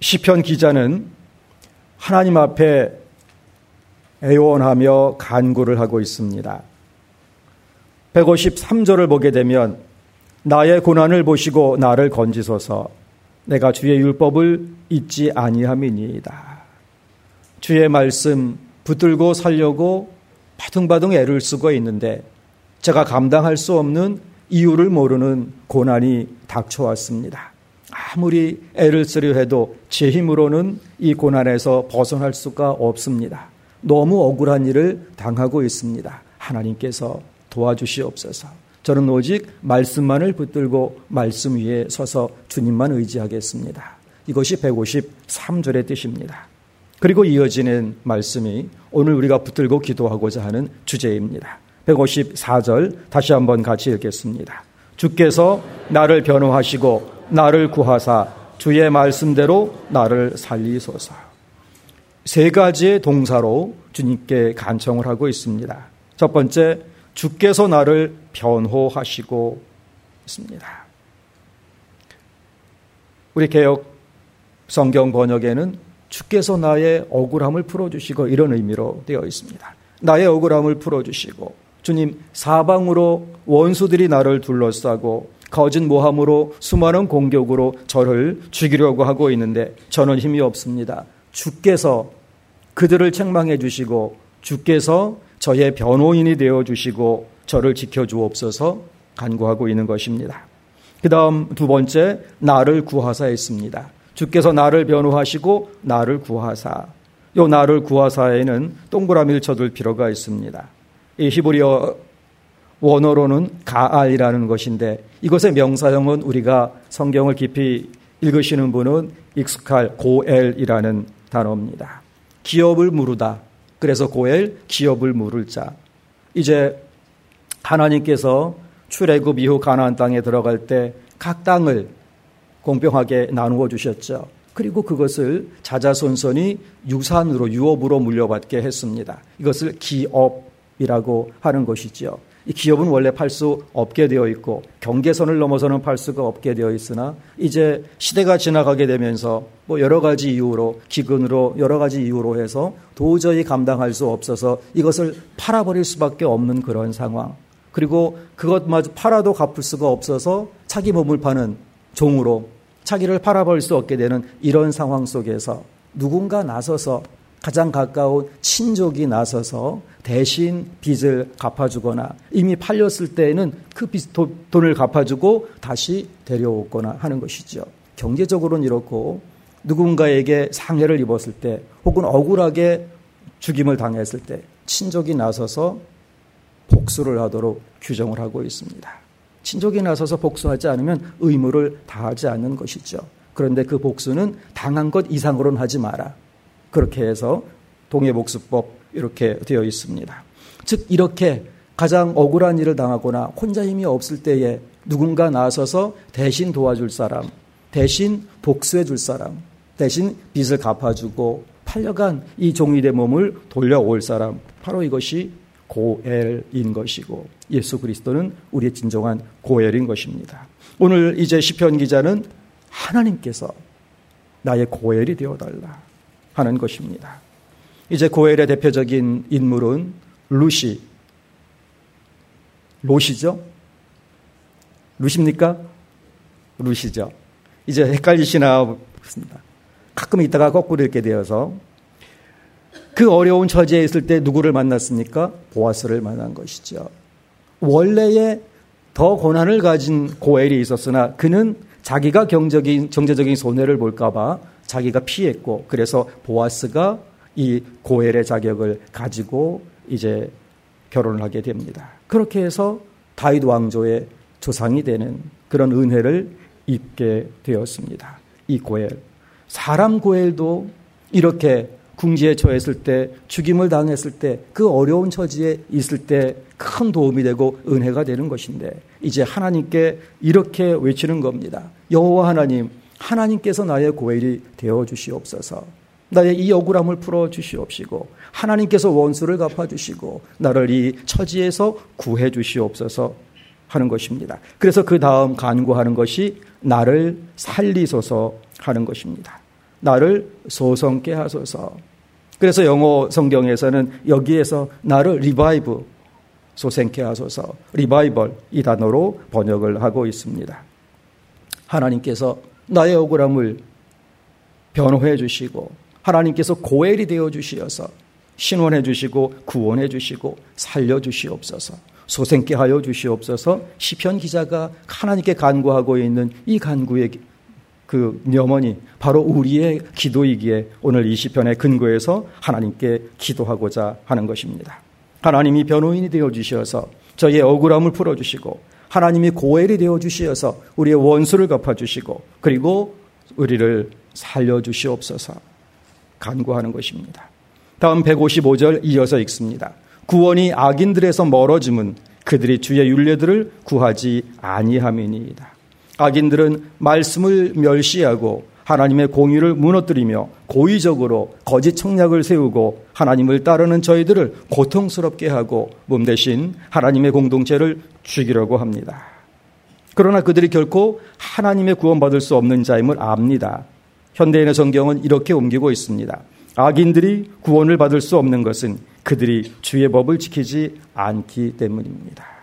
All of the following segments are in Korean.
시편 기자는 하나님 앞에 애원하며 간구를 하고 있습니다. 153절을 보게 되면 나의 고난을 보시고 나를 건지소서 내가 주의 율법을 잊지 아니함이니이다. 주의 말씀 붙들고 살려고 바둥바둥 애를 쓰고 있는데 제가 감당할 수 없는 이유를 모르는 고난이 닥쳐왔습니다. 아무리 애를 쓰려 해도 제 힘으로는 이 고난에서 벗어날 수가 없습니다. 너무 억울한 일을 당하고 있습니다. 하나님께서 도와주시옵소서. 저는 오직 말씀만을 붙들고 말씀 위에 서서 주님만 의지하겠습니다. 이것이 153절의 뜻입니다. 그리고 이어지는 말씀이 오늘 우리가 붙들고 기도하고자 하는 주제입니다. 154절 다시 한번 같이 읽겠습니다. 주께서 나를 변호하시고 나를 구하사 주의 말씀대로 나를 살리소서. 세 가지의 동사로 주님께 간청을 하고 있습니다. 첫 번째, 주께서 나를 변호하시고 있습니다. 우리 개역 성경 번역에는 주께서 나의 억울함을 풀어주시고 이런 의미로 되어 있습니다. 나의 억울함을 풀어주시고 주님, 사방으로 원수들이 나를 둘러싸고 거짓 모함으로 수많은 공격으로 저를 죽이려고 하고 있는데 저는 힘이 없습니다. 주께서 그들을 책망해 주시고 주께서 저의 변호인이 되어 주시고 저를 지켜주옵소서 간구하고 있는 것입니다. 그 다음 두 번째, 나를 구하사 했습니다. 주께서 나를 변호하시고 나를 구하사. 요 나를 구하사에는 동그라미를 쳐둘 필요가 있습니다. 이 히브리어 원어로는 가알이라는 것인데 이것의 명사형은 우리가 성경을 깊이 읽으시는 분은 익숙할 고엘이라는 단어입니다. 기업을 물으다. 그래서 고엘, 기업을 물을 자. 이제 하나님께서 출애굽 이후 가나안 땅에 들어갈 때 각 땅을 공평하게 나누어 주셨죠. 그리고 그것을 자자손손이 유산으로 유업으로 물려받게 했습니다. 이것을 기업이라고 하는 것이죠. 이 기업은 원래 팔 수 없게 되어 있고 경계선을 넘어서는 팔 수가 없게 되어 있으나 이제 시대가 지나가게 되면서 뭐 여러 가지 이유로 기근으로 여러 가지 이유로 해서 도저히 감당할 수 없어서 이것을 팔아버릴 수밖에 없는 그런 상황. 그리고 그것마저 팔아도 갚을 수가 없어서 자기 몸을 파는 종으로 자기를 팔아버릴 수 없게 되는 이런 상황 속에서 누군가 나서서 가장 가까운 친족이 나서서 대신 빚을 갚아주거나 이미 팔렸을 때에는 그 돈을 갚아주고 다시 데려오거나 하는 것이죠. 경제적으로는 이렇고 누군가에게 상해를 입었을 때 혹은 억울하게 죽임을 당했을 때 친족이 나서서 복수를 하도록 규정을 하고 있습니다. 친족이 나서서 복수하지 않으면 의무를 다하지 않는 것이죠. 그런데 그 복수는 당한 것 이상으로는 하지 마라. 그렇게 해서 동해복수법 이렇게 되어 있습니다. 즉 이렇게 가장 억울한 일을 당하거나 혼자 힘이 없을 때에 누군가 나서서 대신 도와줄 사람, 대신 복수해 줄 사람, 대신 빚을 갚아주고 팔려간 이 종이된 몸을 돌려올 사람, 바로 이것이 고엘인 것이고 예수 그리스도는 우리의 진정한 고엘인 것입니다. 오늘 이제 시편 기자는 하나님께서 나의 고엘이 되어달라 하는 것입니다. 이제 고엘의 대표적인 인물은 롯이죠? 룻입니까? 룻이죠. 이제 헷갈리시나 보습니다. 가끔 있다가 거꾸로 읽게 되어서 그 어려운 처지에 있을 때 누구를 만났습니까? 보아스를 만난 것이죠. 원래의 더 고난을 가진 고엘이 있었으나 그는 자기가 경제적인 손해를 볼까 봐 자기가 피했고 그래서 보아스가 이 고엘의 자격을 가지고 이제 결혼을 하게 됩니다. 그렇게 해서 다윗 왕조의 조상이 되는 그런 은혜를 입게 되었습니다. 이 고엘. 사람 고엘도 이렇게 궁지에 처했을 때, 죽임을 당했을 때, 그 어려운 처지에 있을 때 큰 도움이 되고 은혜가 되는 것인데 이제 하나님께 이렇게 외치는 겁니다. 여호와 하나님, 하나님께서 나의 고엘이 되어주시옵소서. 나의 이 억울함을 풀어주시옵시고 하나님께서 원수를 갚아주시고 나를 이 처지에서 구해 주시옵소서 하는 것입니다. 그래서 그 다음 간구하는 것이 나를 살리소서 하는 것입니다. 나를 소성케 하소서. 그래서 영어 성경에서는 여기에서 나를 리바이브, 소생케 하소서, 리바이벌 이 단어로 번역을 하고 있습니다. 하나님께서 나의 억울함을 변호해 주시고 하나님께서 고엘이 되어 주시어서 신원해 주시고 구원해 주시고 살려 주시옵소서, 소생케 하여 주시옵소서. 시편 기자가 하나님께 간구하고 있는 이 간구의 그 염원이 바로 우리의 기도이기에 오늘 이 시편의 근거에서 하나님께 기도하고자 하는 것입니다. 하나님이 변호인이 되어 주시어서 저희의 억울함을 풀어주시고 하나님이 고엘이 되어 주시어서 우리의 원수를 갚아주시고 그리고 우리를 살려주시옵소서 간구하는 것입니다. 다음 155절 이어서 읽습니다. 구원이 악인들에서 멀어짐은 그들이 주의 율례들을 구하지 아니함이니이다. 악인들은 말씀을 멸시하고 하나님의 공의를 무너뜨리며 고의적으로 거짓 청략을 세우고 하나님을 따르는 저희들을 고통스럽게 하고 몸 대신 하나님의 공동체를 죽이려고 합니다. 그러나 그들이 결코 하나님의 구원받을 수 없는 자임을 압니다. 현대인의 성경은 이렇게 옮기고 있습니다. 악인들이 구원을 받을 수 없는 것은 그들이 주의 법을 지키지 않기 때문입니다.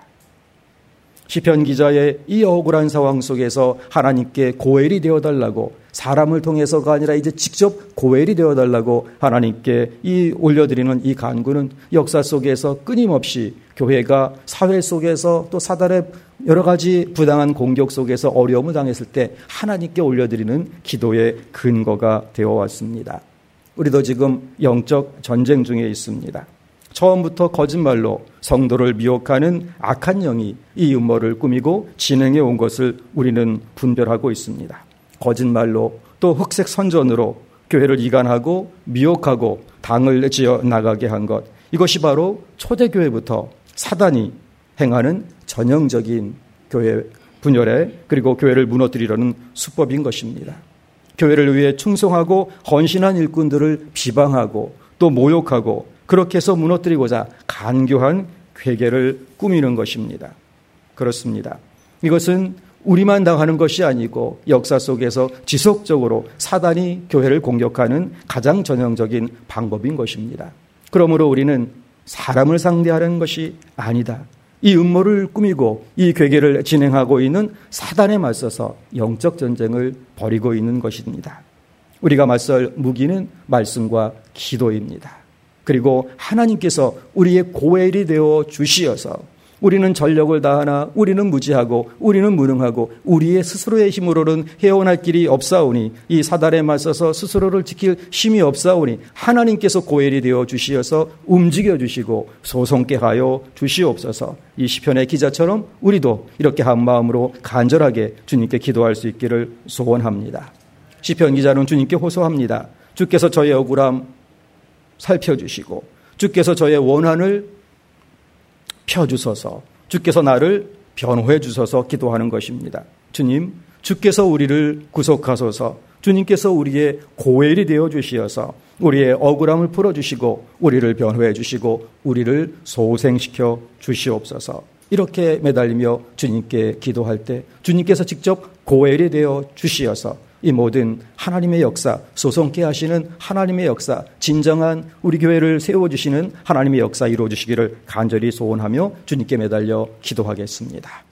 시편 기자의 이 억울한 상황 속에서 하나님께 고엘이 되어달라고, 사람을 통해서가 아니라 이제 직접 고엘이 되어달라고 하나님께 올려드리는 이 간구는 역사 속에서 끊임없이 교회가 사회 속에서 또 사단의 여러 가지 부당한 공격 속에서 어려움을 당했을 때 하나님께 올려드리는 기도의 근거가 되어 왔습니다. 우리도 지금 영적 전쟁 중에 있습니다. 처음부터 거짓말로 성도를 미혹하는 악한 영이 이 음모를 꾸미고 진행해 온 것을 우리는 분별하고 있습니다. 거짓말로 또 흑색 선전으로 교회를 이간하고 미혹하고 당을 지어 나가게 한 것, 이것이 바로 초대교회부터 사단이 행하는 전형적인 교회 분열에 그리고 교회를 무너뜨리려는 수법인 것입니다. 교회를 위해 충성하고 헌신한 일꾼들을 비방하고 또 모욕하고 그렇게 해서 무너뜨리고자 간교한 괴계를 꾸미는 것입니다. 그렇습니다. 이것은 우리만 당하는 것이 아니고 역사 속에서 지속적으로 사단이 교회를 공격하는 가장 전형적인 방법인 것입니다. 그러므로 우리는 사람을 상대하는 것이 아니다. 이 음모를 꾸미고 이 괴계를 진행하고 있는 사단에 맞서서 영적 전쟁을 벌이고 있는 것입니다. 우리가 맞설 무기는 말씀과 기도입니다. 그리고 하나님께서 우리의 고엘이 되어 주시어서 우리는 전력을 다하나 우리는 무지하고 우리는 무능하고 우리의 스스로의 힘으로는 헤어날 길이 없사오니 이 사단에 맞서서 스스로를 지킬 힘이 없사오니 하나님께서 고엘이 되어 주시어서 움직여 주시고 소성케 하여 주시옵소서. 이 시편의 기자처럼 우리도 이렇게 한 마음으로 간절하게 주님께 기도할 수 있기를 소원합니다. 시편 기자는 주님께 호소합니다. 주께서 저의 억울함 살펴주시고 주께서 저의 원한을 펴주소서, 주께서 나를 변호해 주소서 기도하는 것입니다. 주님, 주께서 우리를 구속하소서, 주님께서 우리의 고엘이 되어 주시어서 우리의 억울함을 풀어주시고 우리를 변호해 주시고 우리를 소생시켜 주시옵소서. 이렇게 매달리며 주님께 기도할 때 주님께서 직접 고엘이 되어 주시어서 이 모든 하나님의 역사, 소성케 하시는 하나님의 역사, 진정한 우리 교회를 세워주시는 하나님의 역사 이루어주시기를 간절히 소원하며 주님께 매달려 기도하겠습니다.